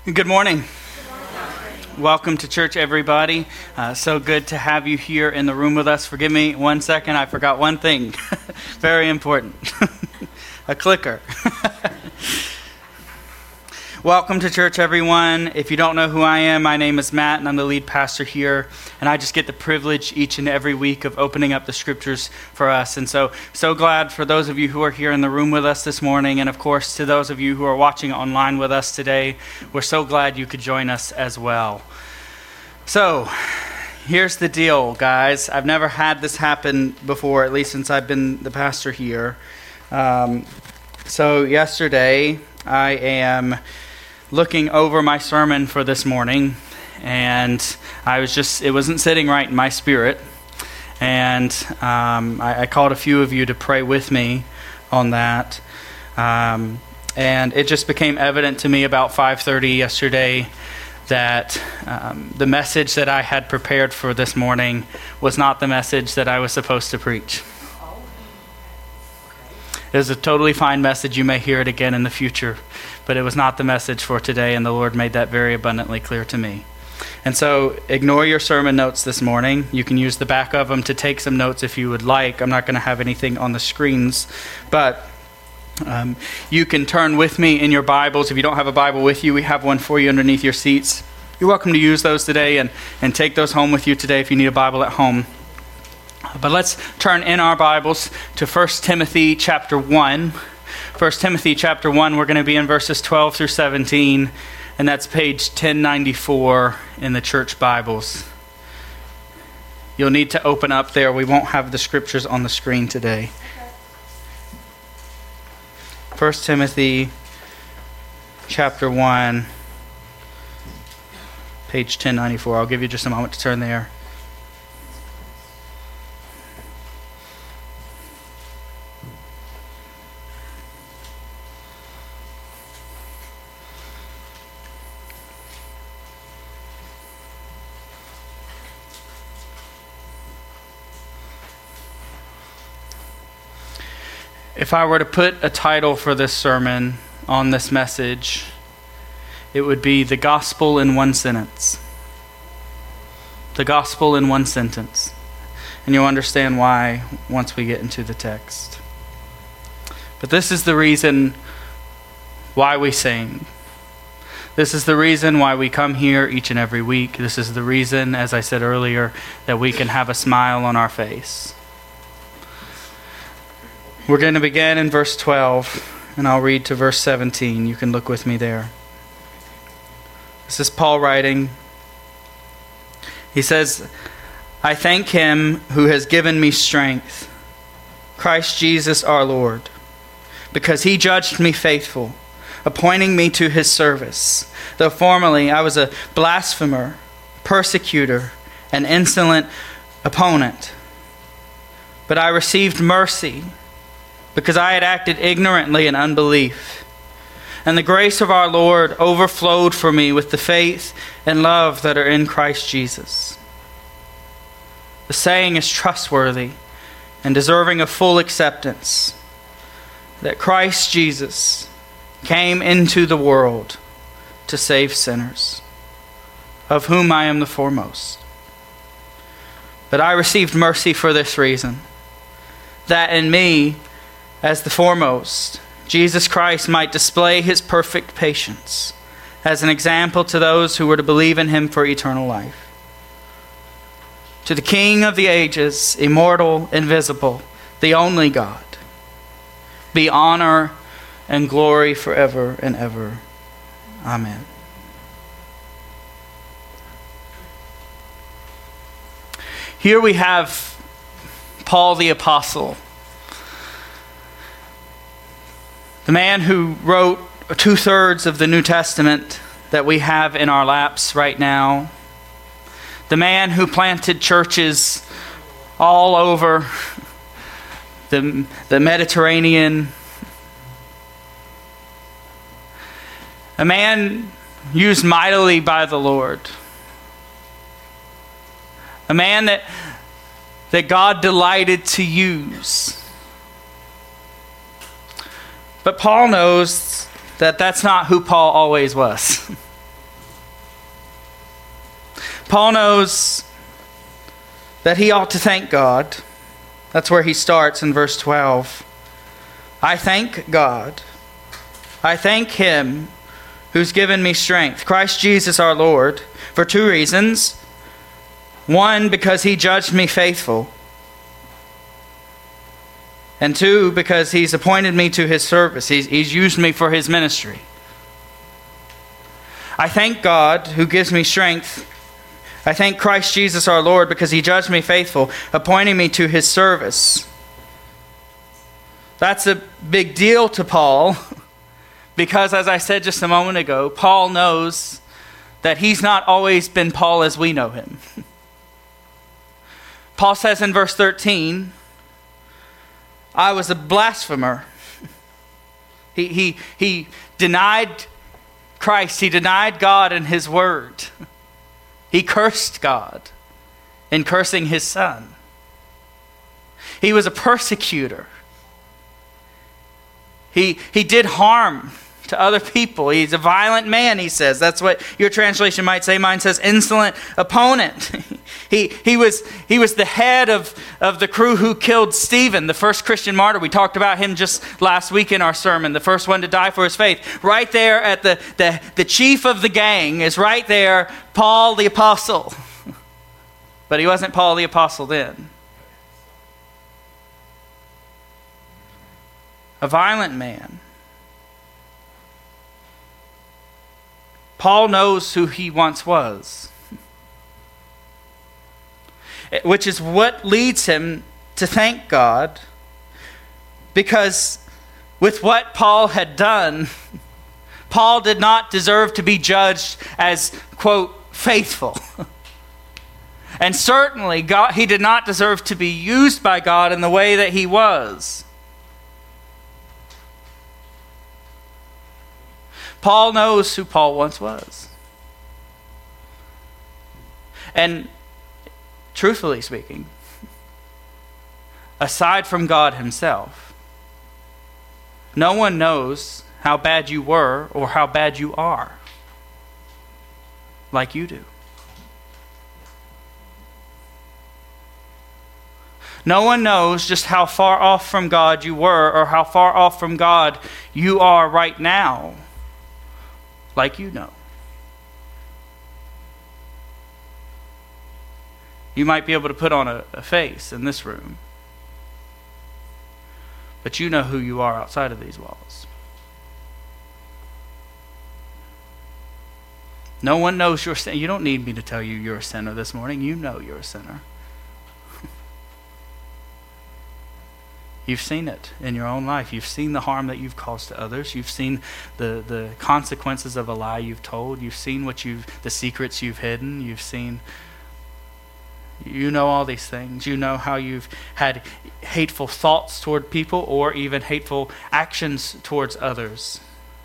Good morning. Welcome to church, everybody. So good to have you here in the room with us. Forgive me 1 second, I forgot one thing. Very important. A clicker. Welcome to church, everyone. If you don't know who I am, my name is Matt, and I'm the lead pastor here. And I just get the privilege each and every week of opening up the scriptures for us. And so glad for those of you who are here in the room with us this morning. And of course, to those of you who are watching online with us today, we're so glad you could join us as well. So here's the deal, guys. I've never had this happen before, at least since I've been the pastor here. So yesterday, I am looking over my sermon for this morning, and it wasn't sitting right in my spirit, and I called a few of you to pray with me on that, and it just became evident to me about 5:30 yesterday that the message that I had prepared for this morning was not the message that I was supposed to preach. It was a totally fine message. You may hear it again in the future, but it was not the message for today, and the Lord made that very abundantly clear to me. And so ignore your sermon notes this morning. You can use the back of them to take some notes if you would like. I'm not going to have anything on the screens, but you can turn with me in your Bibles. If you don't have a Bible with you, we have one for you underneath your seats. You're welcome to use those today and take those home with you today if you need a Bible at home. But let's turn in our Bibles to 1 Timothy chapter 1. 1 Timothy chapter 1, we're going to be in verses 12 through 17, and that's page 1094 in the church Bibles. You'll need to open up there. We won't have the scriptures on the screen today. 1 Timothy chapter 1, page 1094. I'll give you just a moment to turn there. If I were to put a title for this sermon on this message, it would be The Gospel in One Sentence. The Gospel in one sentence. And you'll understand why once we get into the text. But this is the reason why we sing. This is the reason why we come here each and every week. This is the reason, as I said earlier, that we can have a smile on our face. We're going to begin in verse 12, and I'll read to verse 17. You can look with me there. This is Paul writing. He says, I thank him who has given me strength, Christ Jesus our Lord, because he judged me faithful, appointing me to his service, though formerly I was a blasphemer, persecutor, and insolent opponent. But I received mercy, because I had acted ignorantly in unbelief. And the grace of our Lord overflowed for me with the faith and love that are in Christ Jesus. The saying is trustworthy and deserving of full acceptance, that Christ Jesus came into the world to save sinners, of whom I am the foremost. But I received mercy for this reason, that in me, as the foremost, Jesus Christ might display his perfect patience as an example to those who were to believe in him for eternal life. To the King of the ages, immortal, invisible, the only God, be honor and glory forever and ever. Amen. Here we have Paul the Apostle, the man who wrote 2/3 of the New Testament that we have in our laps right now. The man who planted churches all over the Mediterranean. A man used mightily by the Lord. A man that God delighted to use. But Paul knows that that's not who Paul always was. Paul knows that he ought to thank God. That's where he starts in verse 12. I thank God. I thank Him who's given me strength, Christ Jesus our Lord, for two reasons. One, because He judged me faithful. And two, because He's appointed me to His service. He's used me for His ministry. I thank God who gives me strength. I thank Christ Jesus our Lord because He judged me faithful, appointing me to His service. That's a big deal to Paul because, as I said just a moment ago, Paul knows that he's not always been Paul as we know him. Paul says in verse 13, I was a blasphemer. He denied Christ. He denied God and His word. He cursed God in cursing His Son. He was a persecutor. He did harm to other people. He's a violent man, he says. That's what your translation might say. Mine says insolent opponent. He was the head of the crew who killed Stephen, the first Christian martyr. We talked about him just last week in our sermon, the first one to die for his faith. Right there at the chief of the gang is right there, Paul the Apostle. But he wasn't Paul the Apostle then. A violent man. Paul knows who he once was, which is what leads him to thank God, because with what Paul had done, Paul did not deserve to be judged as, quote, faithful. And certainly he did not deserve to be used by God in the way that he was. Paul knows who Paul once was. And truthfully speaking, aside from God Himself, no one knows how bad you were or how bad you are like you do. No one knows just how far off from God you were or how far off from God you are right now like you know. You might be able to put on a face in this room, but you know who you are outside of these walls. No one knows your sin. You don't need me to tell you you're a sinner this morning. You know you're a sinner. You've seen it in your own life. You've seen the harm that you've caused to others. You've seen the consequences of a lie you've told. You've seen the secrets you've hidden. You know all these things. You know how you've had hateful thoughts toward people or even hateful actions towards others.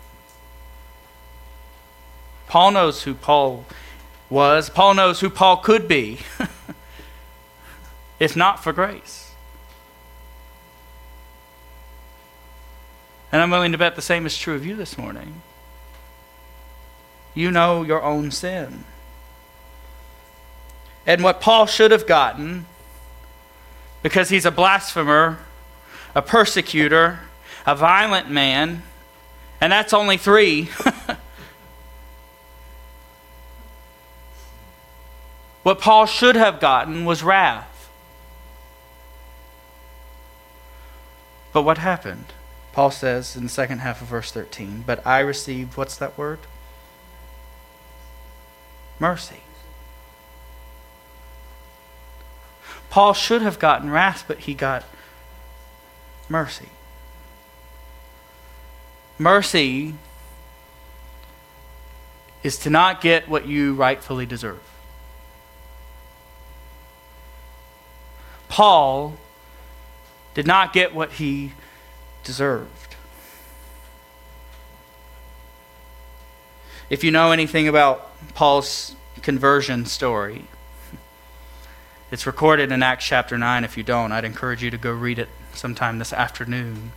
Paul knows who Paul was. Paul knows who Paul could be, if not for grace. And I'm willing to bet the same is true of you this morning. You know your own sin. And what Paul should have gotten, because he's a blasphemer, a persecutor, a violent man, and that's only three. What Paul should have gotten was wrath. But what happened? Paul says in the second half of verse 13, but I received, what's that word? Mercy. Paul should have gotten wrath, but he got mercy. Mercy is to not get what you rightfully deserve. Paul did not get what he deserved. If you know anything about Paul's conversion story, it's recorded in Acts chapter 9. If you don't, I'd encourage you to go read it sometime this afternoon.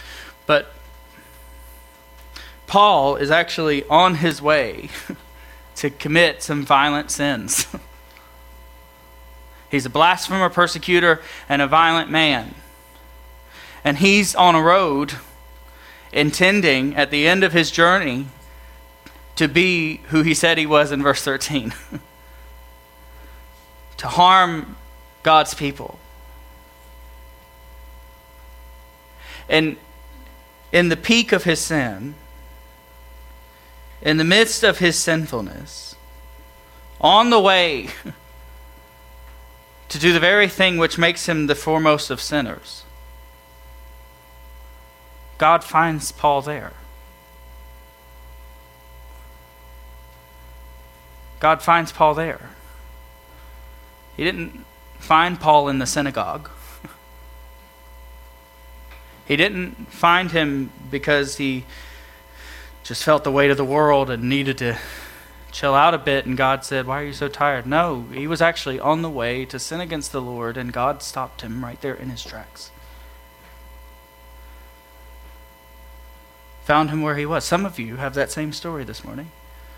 But Paul is actually on his way to commit some violent sins. He's a blasphemer, persecutor, and a violent man. And he's on a road intending at the end of his journey to be who he said he was in verse 13. To harm God's people. And in the peak of his sin, in the midst of his sinfulness, on the way to do the very thing which makes him the foremost of sinners, God finds Paul there. God finds Paul there. He didn't find Paul in the synagogue. He didn't find him because he just felt the weight of the world and needed to chill out a bit, and God said, "Why are you so tired?" No, he was actually on the way to sin against the Lord, and God stopped him right there in his tracks. Found him where he was. Some of you have that same story this morning.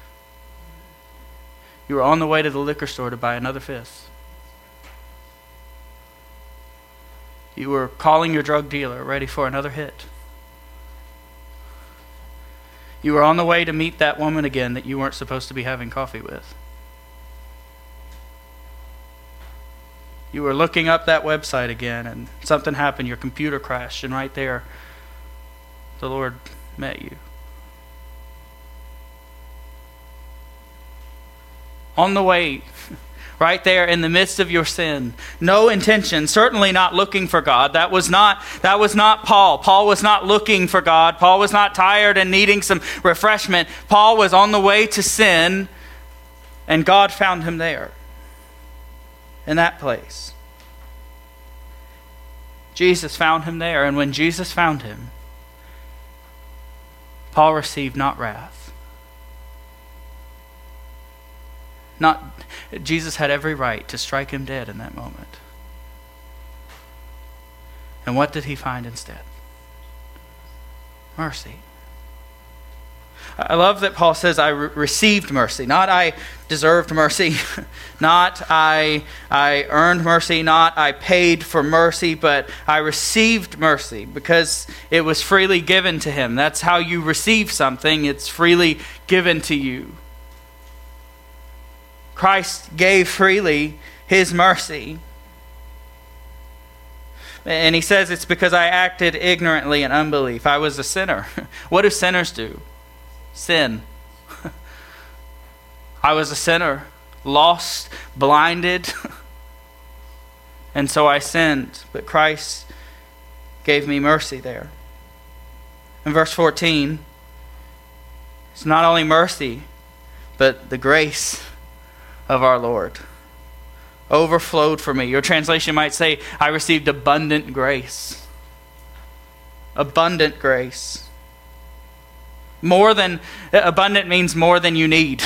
You were on the way to the liquor store to buy another fifth. You were calling your drug dealer ready for another hit. You were on the way to meet that woman again that you weren't supposed to be having coffee with. You were looking up that website again and something happened, your computer crashed, and right there, the Lord met you. On the way, right there in the midst of your sin, no intention, certainly not looking for God. That was not Paul. Paul was not looking for God. Paul was not tired and needing some refreshment. Paul was on the way to sin, and God found him there, in that place. Jesus found him there, and when Jesus found him, Paul received not wrath. Jesus had every right to strike him dead in that moment. And what did he find instead? Mercy. I love that Paul says, I received mercy. Not I deserved mercy. Not I earned mercy. Not I paid for mercy. But I received mercy because it was freely given to him. That's how you receive something. It's freely given to you. Christ gave freely his mercy. And he says it's because I acted ignorantly in unbelief. I was a sinner. What do sinners do? Sin. I was a sinner, lost, blinded, and so I sinned. But Christ gave me mercy there. In verse 14, it's not only mercy, but the grace of our Lord overflowed for me. Your translation might say, I received abundant grace. Abundant grace. More than, abundant means more than you need.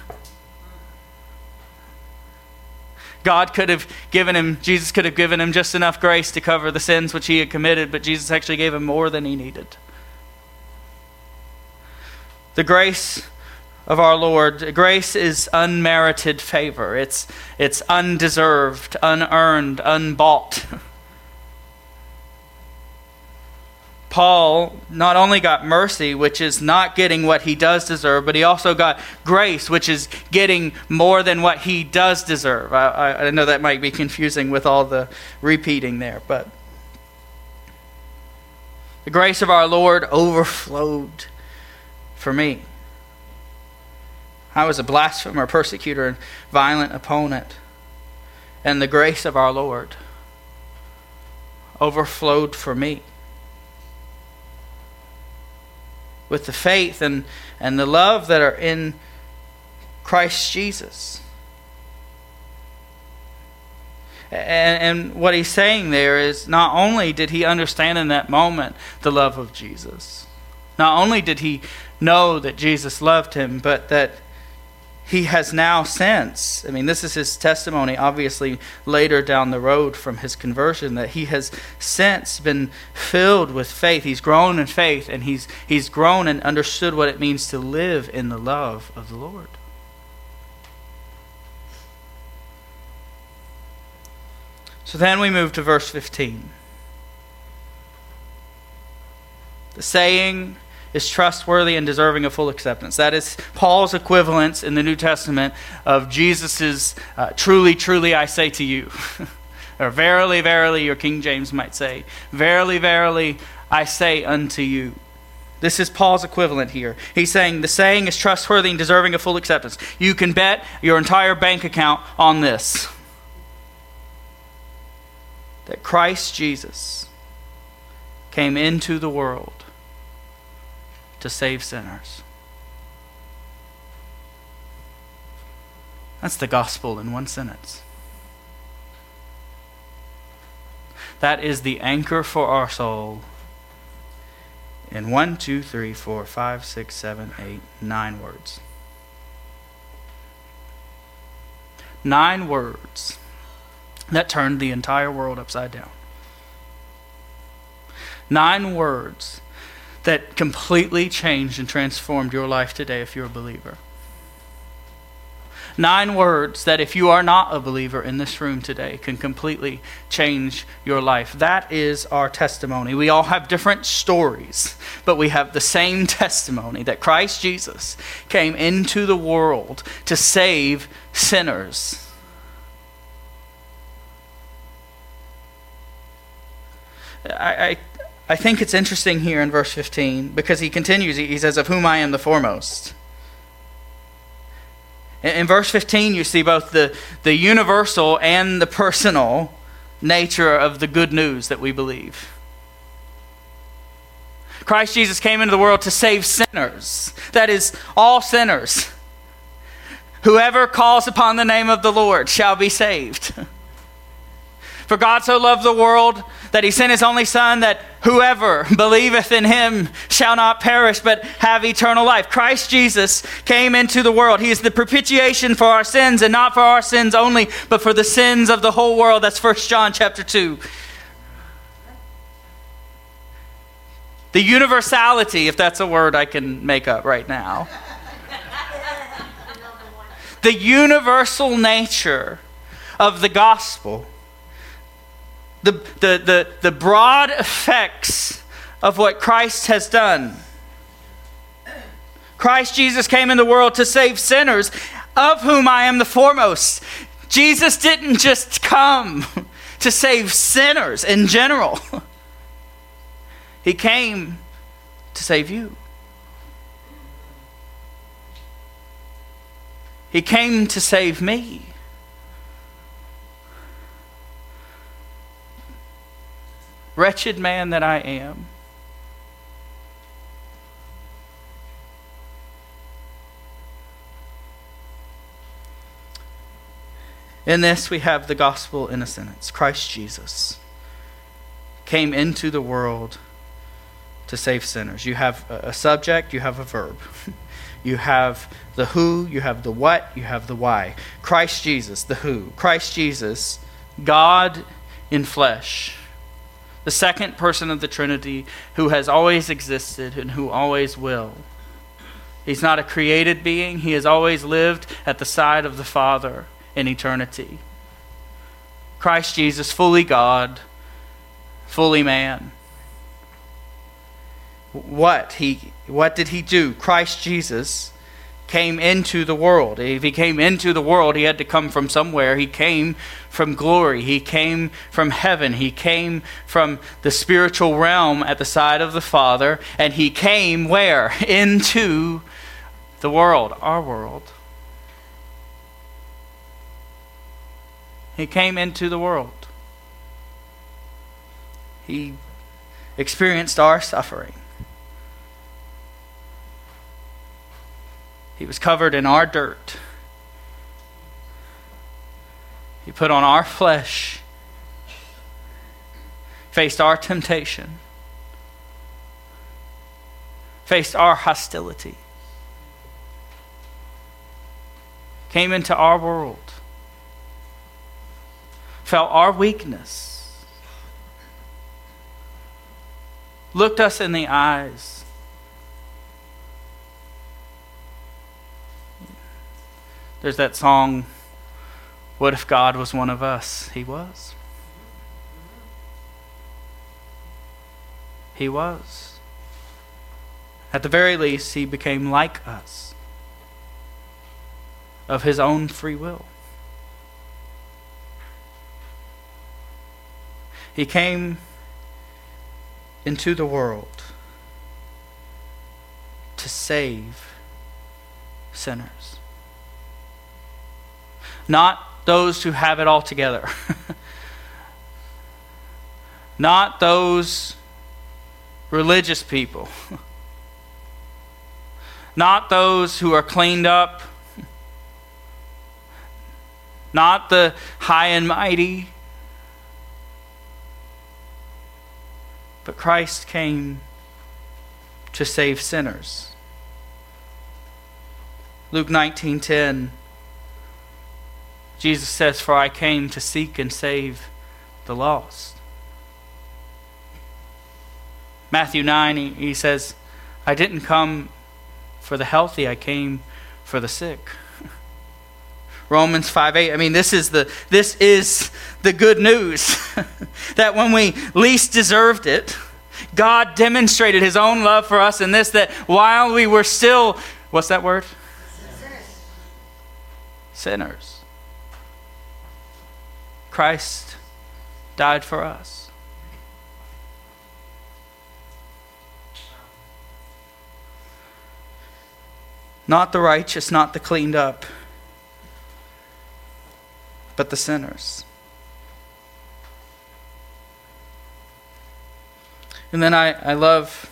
God could have given him, Jesus could have given him just enough grace to cover the sins which he had committed, but Jesus actually gave him more than he needed. The grace of our Lord. Grace is unmerited favor. It's undeserved, unearned, unbought. Paul not only got mercy, which is not getting what he does deserve, but he also got grace, which is getting more than what he does deserve. I know that might be confusing with all the repeating there, but the grace of our Lord overflowed for me. I was a blasphemer, persecutor, and violent opponent. And the grace of our Lord overflowed for me. With the faith and the love that are in Christ Jesus. And what he's saying there is not only did he understand in that moment the love of Jesus, not only did he know that Jesus loved him, but that he has now since, this is his testimony, obviously later down the road from his conversion, that he has since been filled with faith. He's grown in faith, and he's grown and understood what it means to live in the love of the Lord. So then we move to verse 15. The saying is trustworthy and deserving of full acceptance. That is Paul's equivalence in the New Testament of Jesus's truly, truly, I say to you. Or verily, verily, or King James might say, verily, verily, I say unto you. This is Paul's equivalent here. He's saying the saying is trustworthy and deserving of full acceptance. You can bet your entire bank account on this. That Christ Jesus came into the world to save sinners. That's the gospel in one sentence. That is the anchor for our soul in 1, 2, 3, 4, 5, 6, 7, 8, 9 words. 9 words that turned the entire world upside down. 9 words that completely changed and transformed your life today if you're a believer. 9 words that if you are not a believer in this room today can completely change your life. That is our testimony. We all have different stories, but we have the same testimony that Christ Jesus came into the world to save sinners. I think it's interesting here in verse 15 because he continues, he says, of whom I am the foremost. In verse 15 you see both the universal and the personal nature of the good news that we believe. Christ Jesus came into the world to save sinners. That is, all sinners. Whoever calls upon the name of the Lord shall be saved. For God so loved the world that he sent his only Son, that whoever believeth in him shall not perish but have eternal life. Christ Jesus came into the world. He is the propitiation for our sins, and not for our sins only, but for the sins of the whole world. That's 1 John chapter 2. The universality, if that's a word I can make up right now. The universal nature of the gospel. The broad effects of what Christ has done. Christ Jesus came in the world to save sinners, of whom I am the foremost. Jesus didn't just come to save sinners in general. He came to save you. He came to save me. Wretched man that I am. In this we have the gospel in a sentence. Christ Jesus came into the world to save sinners. You have a subject, you have a verb. You have the who, you have the what, you have the why. Christ Jesus, the who. Christ Jesus, God in flesh. The second person of the Trinity who has always existed and who always will. He's not a created being. He has always lived at the side of the Father in eternity. Christ Jesus, fully God, fully man. What did he do? Christ Jesus came into the world. If he came into the world, he had to come from somewhere. He came from glory. He came from heaven. He came from the spiritual realm at the side of the Father. And he came where? Into the world, our world. He came into the world. He experienced our suffering. He was covered in our dirt. He put on our flesh, faced our temptation, faced our hostility, came into our world, felt our weakness, looked us in the eyes. There's that song, What If God Was One of Us? He was. He was. At the very least, he became like us, of his own free will. He came into the world to save sinners. Not those who have it all together. Not those religious people. Not those who are cleaned up. Not the high and mighty. But Christ came to save sinners. Luke 19:10, Jesus says, "For I came to seek and save the lost." Matthew 9, he says, "I didn't come for the healthy, I came for the sick." Romans 5:8. I mean, this is the good news that when we least deserved it, God demonstrated his own love for us in this, that while we were still, what's that word? Sinners. Christ died for us. Not the righteous, not the cleaned up, but the sinners. And then I love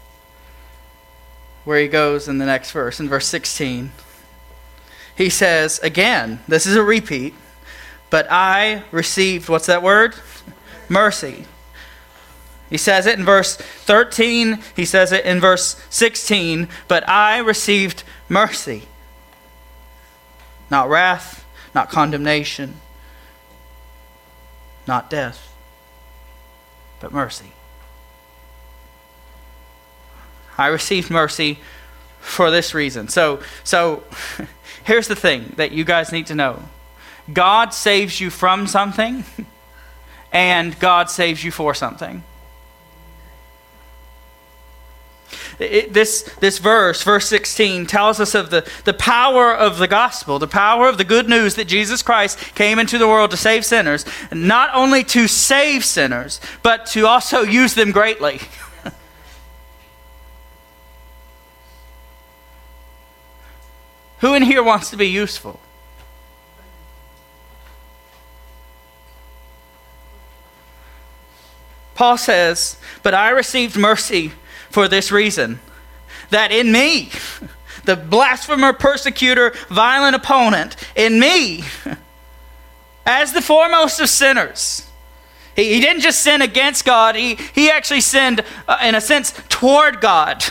where he goes in the next verse. In verse 16, he says, again, this is a repeat, but I received, what's that word? Mercy. He says it in verse 13. He says it in verse 16, but I received mercy. Not wrath, not condemnation, not death, but mercy. I received mercy for this reason. So here's the thing that you guys need to know. God saves you from something, and God saves you for something. This verse 16, tells us of the power of the gospel, the power of the good news that Jesus Christ came into the world to save sinners, not only to save sinners, but to also use them greatly. Who in here wants to be useful? Paul says, but I received mercy for this reason, that in me, the blasphemer, persecutor, violent opponent, in me, as the foremost of sinners, he didn't just sin against God, he actually sinned, in a sense, toward God.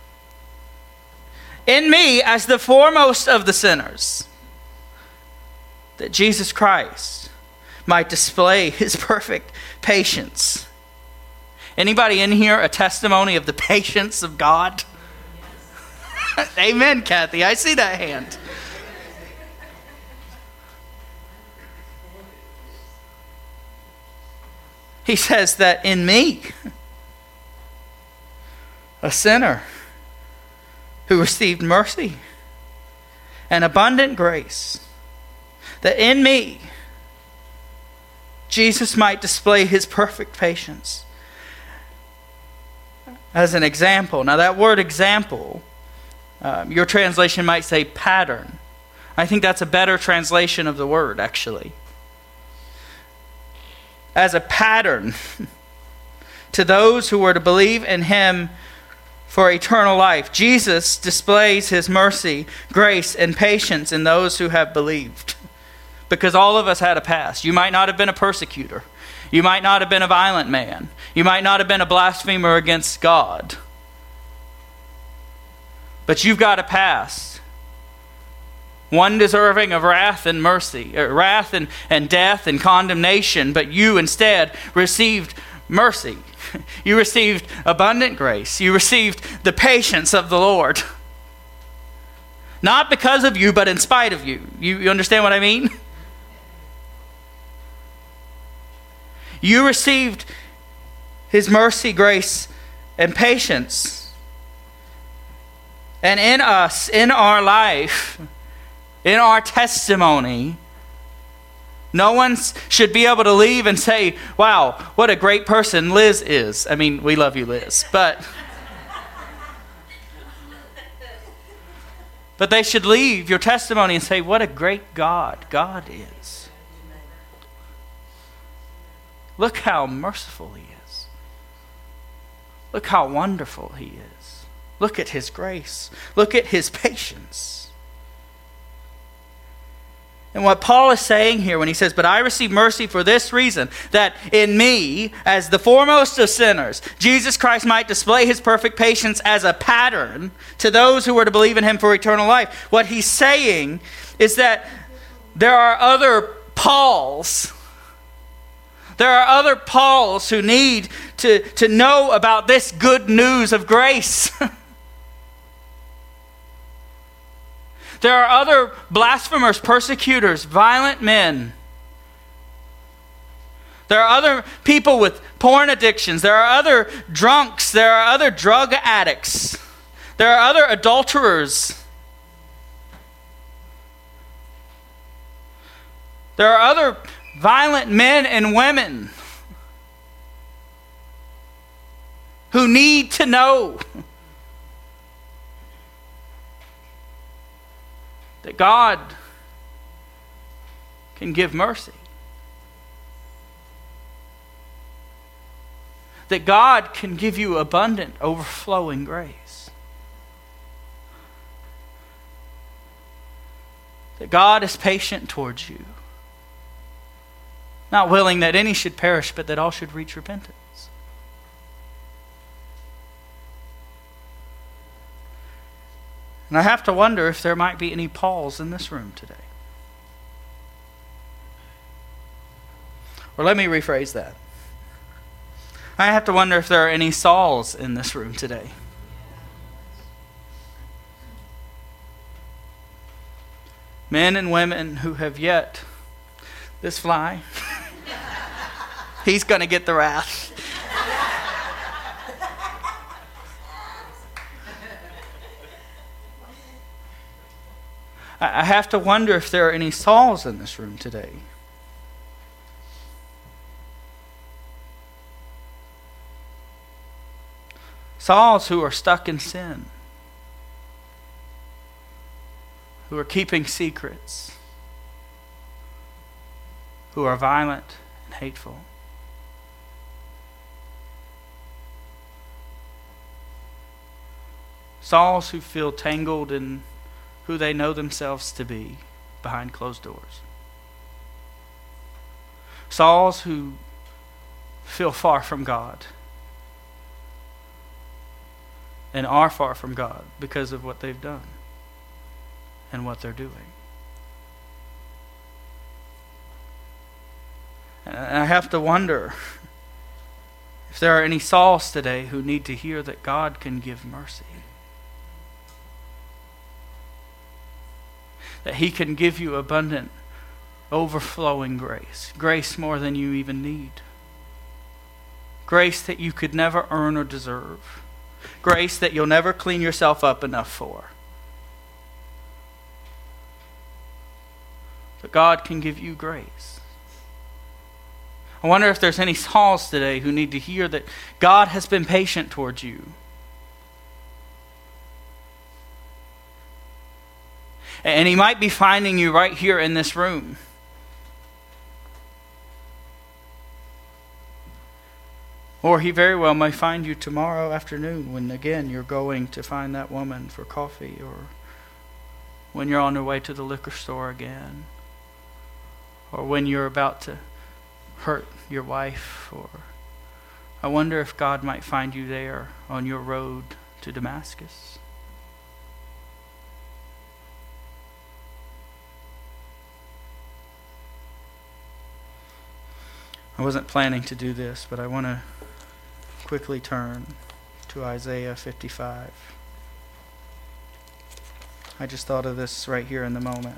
In me, as the foremost of the sinners, that Jesus Christ might display his perfect patience. Anybody in here a testimony of the patience of God? Amen, Kathy. I see that hand. He says that in me, a sinner who received mercy and abundant grace, that in me, Jesus might display his perfect patience. As an example. Now that word example, your translation might say pattern. I think that's a better translation of the word, actually. As a pattern to those who were to believe in him for eternal life, Jesus displays his mercy, grace, and patience in those who have believed. Because all of us had a past. You might not have been a persecutor. You might not have been a violent man. You might not have been a blasphemer against God. But you've got a past. One deserving of wrath and mercy, or wrath and death and condemnation, but you instead received mercy. You received abundant grace. You received the patience of the Lord. Not because of you, but in spite of you. You understand what I mean? You received his mercy, grace, and patience. And in us, in our life, in our testimony, no one should be able to leave and say, wow, what a great person Liz is. I mean, we love you, Liz. But they should leave your testimony and say, what a great God God is. Look how merciful He is. Look how wonderful He is. Look at His grace. Look at His patience. And what Paul is saying here when he says, but I receive mercy for this reason, that in me, as the foremost of sinners, Jesus Christ might display His perfect patience as a pattern to those who were to believe in Him for eternal life. What he's saying is that there are other Pauls. There are other Pauls who need to know about this good news of grace. There are other blasphemers, persecutors, violent men. There are other people with porn addictions. There are other drunks. There are other drug addicts. There are other adulterers. There are other violent men and women who need to know that God can give mercy. That God can give you abundant, overflowing grace. That God is patient towards you. Not willing that any should perish, but that all should reach repentance. And I have to wonder if there might be any Pauls in this room today. Or let me rephrase that. I have to wonder if there are any Sauls in this room today. Men and women who have yet, this fly, he's going to get the wrath. I have to wonder if there are any Sauls in this room today. Sauls who are stuck in sin, who are keeping secrets, who are violent and hateful. Sauls who feel tangled in who they know themselves to be behind closed doors. Sauls who feel far from God and are far from God because of what they've done and what they're doing. And I have to wonder if there are any Sauls today who need to hear that God can give mercy. That He can give you abundant, overflowing grace. Grace more than you even need. Grace that you could never earn or deserve. Grace that you'll never clean yourself up enough for. But God can give you grace. I wonder if there's any Sauls today who need to hear that God has been patient towards you. And He might be finding you right here in this room. Or He very well may find you tomorrow afternoon when again you're going to find that woman for coffee, or when you're on your way to the liquor store again, or when you're about to hurt your wife. Or I wonder if God might find you there on your road to Damascus. I wasn't planning to do this, but I want to quickly turn to Isaiah 55. I just thought of this right here in the moment.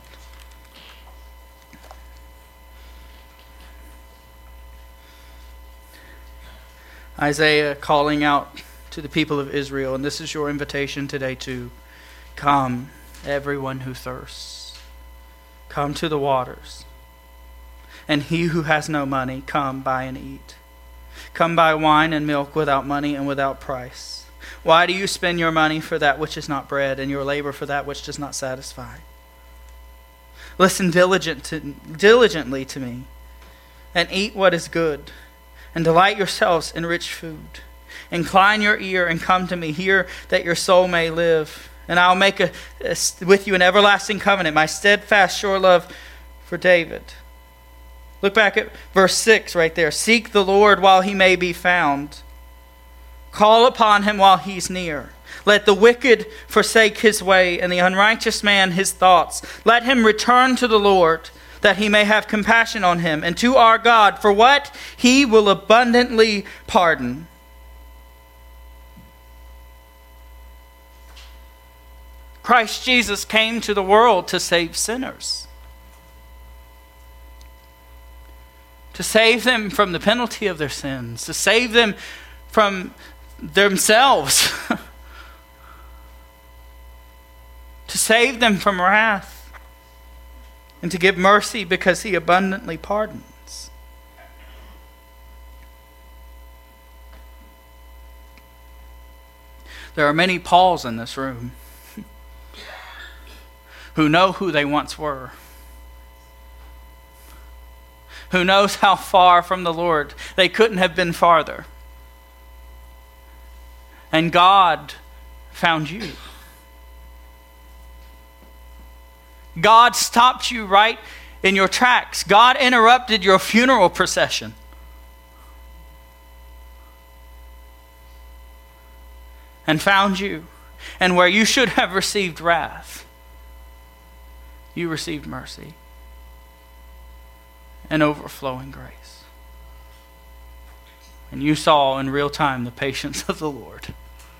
Isaiah calling out to the people of Israel, and this is your invitation today too. Come, everyone who thirsts, come to the waters. And he who has no money, come buy and eat. Come buy wine and milk without money and without price. Why do you spend your money for that which is not bread, and your labor for that which does not satisfy? Listen diligently to me, and eat what is good, and delight yourselves in rich food. Incline your ear and come to me. Hear that your soul may live. And I'll make with you an everlasting covenant, my steadfast, sure love for David. Look back at verse 6 right there. Seek the Lord while he may be found. Call upon him while he's near. Let the wicked forsake his way, and the unrighteous man his thoughts. Let him return to the Lord, that he may have compassion on him, and to our God, for what? He will abundantly pardon. Christ Jesus came to the world to save sinners. To save them from the penalty of their sins. To save them from themselves. To save them from wrath. And to give mercy because he abundantly pardons. There are many Pauls in this room who know who they once were. Who knows how far from the Lord they couldn't have been farther. And God found you. God stopped you right in your tracks. God interrupted your funeral procession. And found you. And where you should have received wrath, you received mercy and overflowing grace. And you saw in real time the patience of the Lord.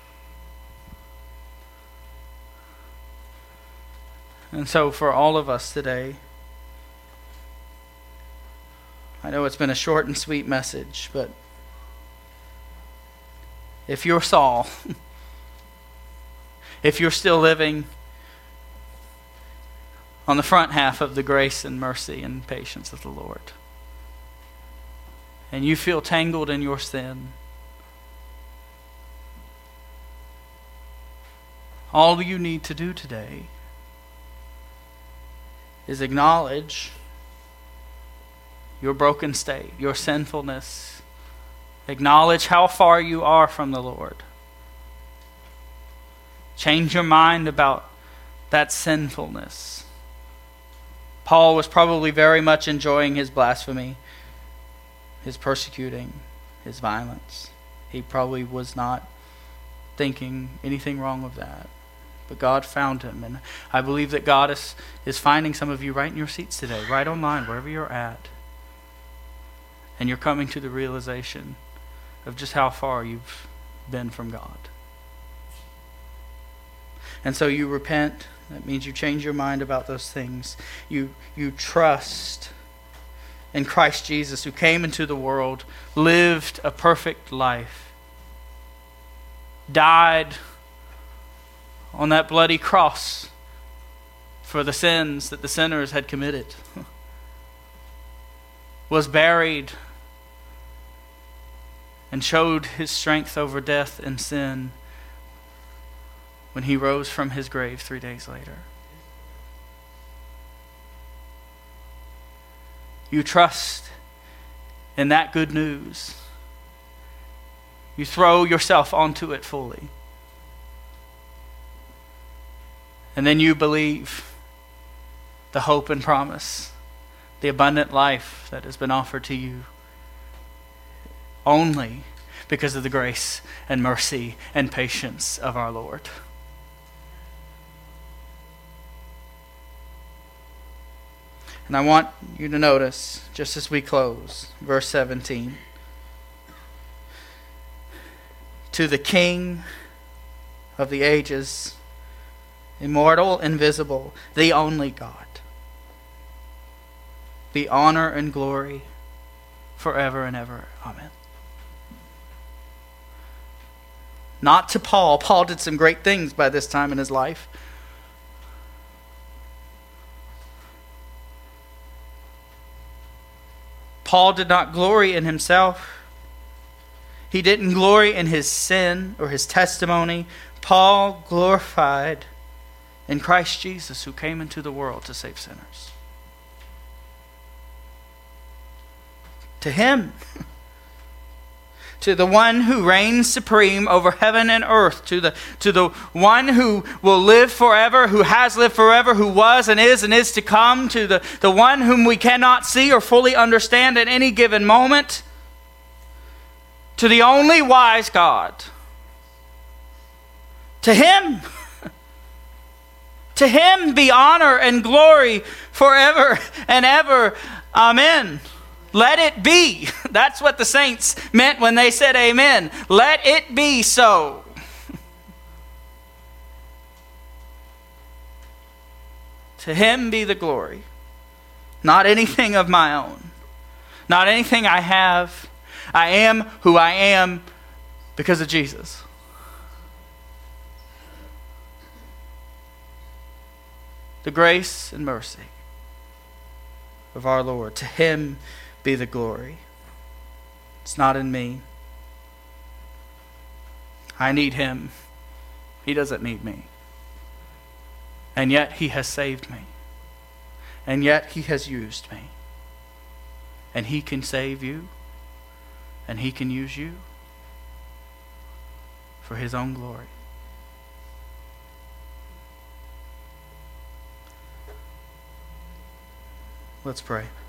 And so for all of us today, I know it's been a short and sweet message, but if you're Saul, if you're still living on the front half of the grace and mercy and patience of the Lord, and you feel tangled in your sin, all you need to do today is acknowledge your broken state, your sinfulness. Acknowledge how far you are from the Lord. Change your mind about that sinfulness. Paul was probably very much enjoying his blasphemy, his persecuting, his violence. He probably was not thinking anything wrong with that. But God found him. And I believe that God is finding some of you right in your seats today, right online, wherever you're at. And you're coming to the realization of just how far you've been from God. And so you repent. That means you change your mind about those things. You trust in Christ Jesus, who came into the world, lived a perfect life, died on that bloody cross for the sins that the sinners had committed, was buried, and showed his strength over death and sin when he rose from his grave 3 days later. You trust in that good news. You throw yourself onto it fully. And then you believe the hope and promise, the abundant life that has been offered to you only because of the grace and mercy and patience of our Lord. And I want you to notice, just as we close, verse 17. To the King of the ages, immortal, invisible, the only God, be honor and glory forever and ever. Amen. Not to Paul. Paul did some great things by this time in his life. Paul did not glory in himself. He didn't glory in his sin or his testimony. Paul glorified in Christ Jesus, who came into the world to save sinners. To him, to the one who reigns supreme over heaven and earth, to the one who will live forever, who has lived forever, who was and is to come, to the one whom we cannot see or fully understand at any given moment, to the only wise God. To him, to him be honor and glory forever and ever. Amen. Let it be. That's what the saints meant when they said amen. Let it be so. To him be the glory. Not anything of my own. Not anything I have. I am who I am because of Jesus. The grace and mercy of our Lord. To him be the glory. It's not in me. I need him. He doesn't need me. And yet he has saved me. And yet he has used me. And he can save you. And he can use you for his own glory. Let's pray.